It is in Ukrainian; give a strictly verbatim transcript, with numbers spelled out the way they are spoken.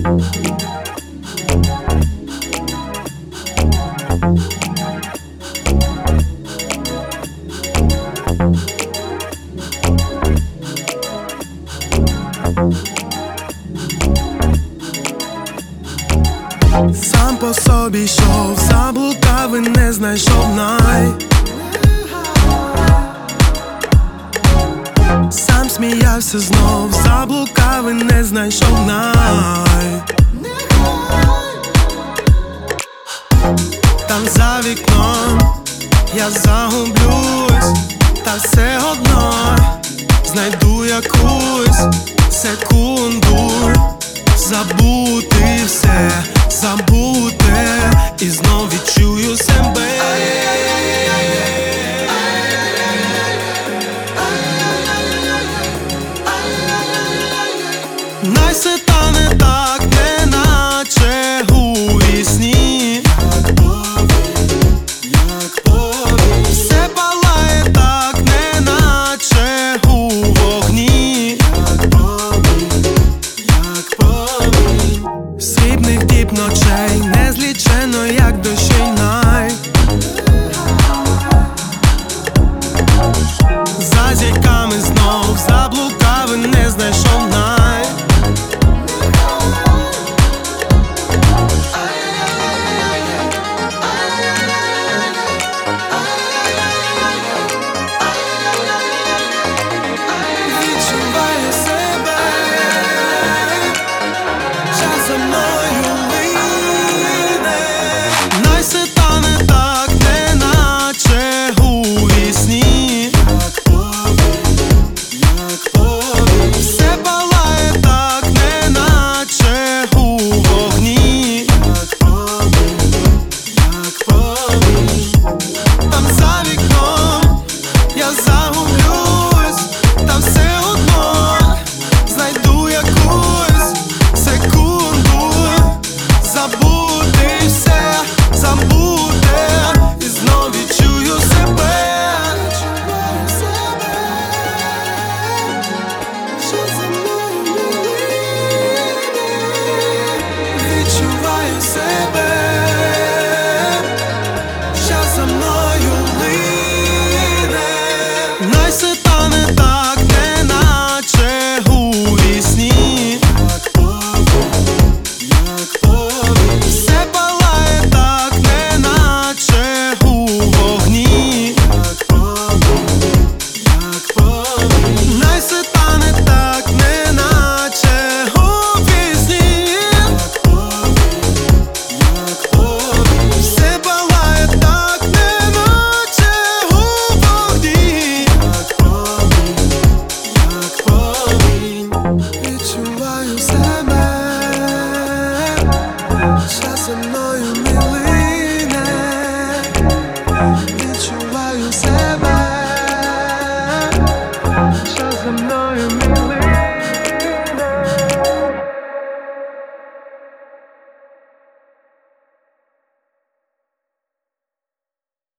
Сам по собі йшов, заблукав і не знайшов най. Сам сміявся знов, заблукав і не знайшов най. Там за вікном я загублюсь, та все одно знайду якусь секунду. Забути все, забути, і знов відчую себе. Най все стане так, неначе у вісні. Як повінь, все палає так, неначе у вогні. Як повінь, як повінь, срібних діб ночей незлічено, як дощей най. За зірками знов заблукав і не знайшов най. Відчуваю себе, час за мною.